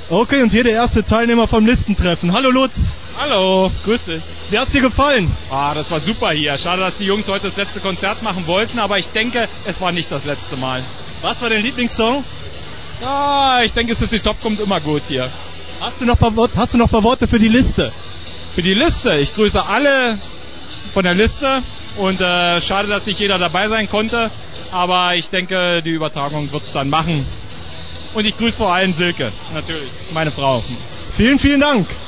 Okay, und hier der erste Teilnehmer vom Listentreffen. Hallo Lutz. Hallo, grüß dich. Wie hat's dir gefallen? Das war super hier. Schade, dass die Jungs heute das letzte Konzert machen wollten, aber ich denke, es war nicht das letzte Mal. Was war dein Lieblingssong? Ich denke, Sissy Top kommt immer gut hier. Hast du noch ein paar Worte für die Liste? Für die Liste? Ich grüße alle von der Liste und schade, dass nicht jeder dabei sein konnte, aber ich denke, die Übertragung wird es dann machen. Und ich grüße vor allem Silke, natürlich, meine Frau. Vielen, vielen Dank.